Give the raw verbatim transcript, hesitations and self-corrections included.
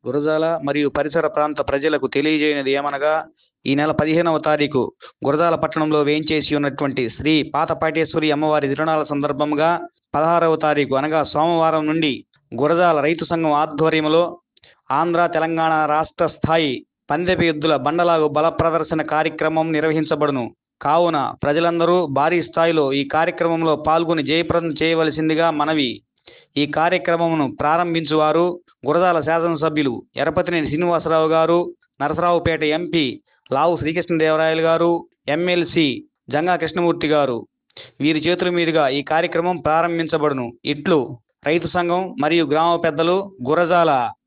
గురజాల మరియు పరిసర ప్రాంత ప్రజలకు తెలియజేయనిది ఏమనగా ఈ నెల పదిహేనవ తారీఖు గురజాల పట్టణంలో వేంచేసి ఉన్నటువంటి శ్రీ పాతపాటేశ్వరి అమ్మవారి తిరునాళ్ళ సందర్భంగా పదహారవ తారీఖు అనగా సోమవారం నుండి గురజాల రైతు సంఘం ఆధ్వర్యంలో ఆంధ్ర తెలంగాణ రాష్ట్ర స్థాయి పందెపు ఎద్దుల బండలాగు బల ప్రదర్శన కార్యక్రమం నిర్వహించబడును. కావున ప్రజలందరూ భారీ స్థాయిలో ఈ కార్యక్రమంలో పాల్గొని జయప్రదం చేయవలసిందిగా మనవి. ఈ కార్యక్రమమును ప్రారంభించువారు గురజాల శాసనసభ్యులు ఎరపతినేని శ్రీనివాసరావు గారు, నరసరావుపేట ఎంపీ లావు శ్రీకృష్ణదేవరాయలు గారు, ఎమ్మెల్సీ జంగా కృష్ణమూర్తి గారు. వీరి చేతుల మీదుగా ఈ కార్యక్రమం ప్రారంభించబడును. ఇట్లు రైతు సంఘం మరియు గ్రామ పెద్దలు, గురజాల.